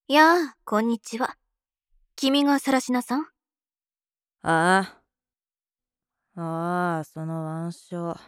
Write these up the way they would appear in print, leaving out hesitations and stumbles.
やあ、こんにちは。君がさらしなさん？ あその腕章。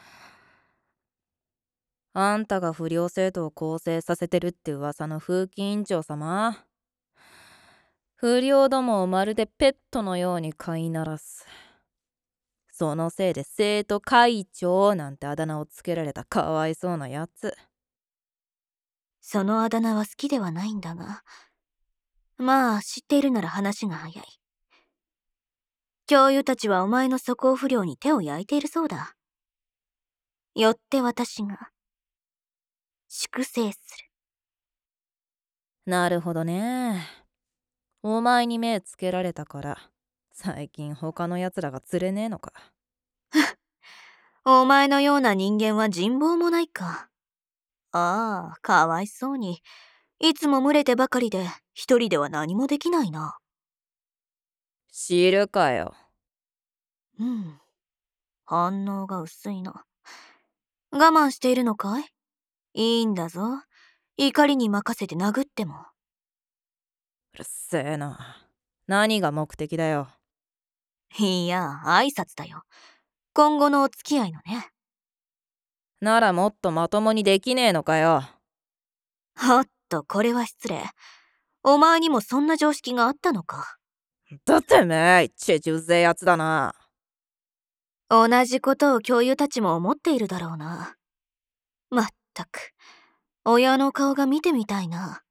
あんたが不良生徒を更生させてるって噂の風紀委員長様。不良どもをまるでペットのように飼いならす。そのせいで生徒会長なんてあだ名をつけられたかわいそうなやつ。 そのあだ名は好きではないんだが。まあ、知っているなら話が早い。教諭たちはお前の素行不良に手を焼いているそうだ。よって私が、粛清する。 なるほどね。お前に目つけられたから最近他のやつらが釣れねえのか。 お前のような人間は人望もないか。ああ、かわいそうに。いつも群れてばかりで、一人では何もできないな。 知るかよ。 うん。反応が薄いな。我慢しているのかい？いいんだぞ。怒りに任せて殴っても。 うるせえな。何が目的だよ。 いや、挨拶だよ。今後のお付き合いのね。 ならもっとまともにできねえのかよ。 おっと、これは失礼。お前にもそんな常識があったのか。 だってめえ、チェチうぜえやつだな。 同じことを教諭たちも思っているだろうな。まったく、親の顔が見てみたいな。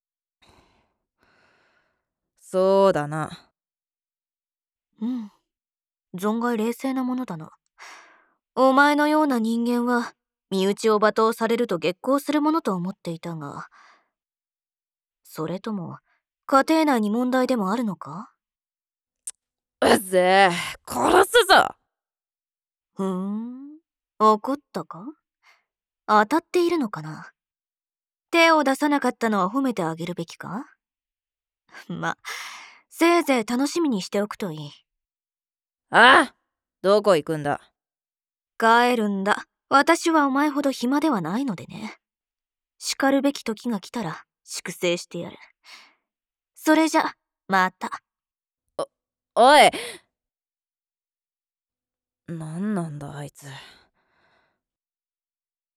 そうだな。 うん。存外冷静なものだな。お前のような人間は、身内を罵倒されると激高するものと思っていたが、それとも、家庭内に問題でもあるのか？ うぜえ、殺すぞ。 ふーん、怒ったか？当たっているのかな？手を出さなかったのは褒めてあげるべきか？ま、せいぜい楽しみにしておくといい。 ああ、どこ行くんだ。 帰るんだ。私はお前ほど暇ではないのでね。叱るべき時が来たら、粛清してやる。それじゃ、また。 おい、なんなんだあいつ。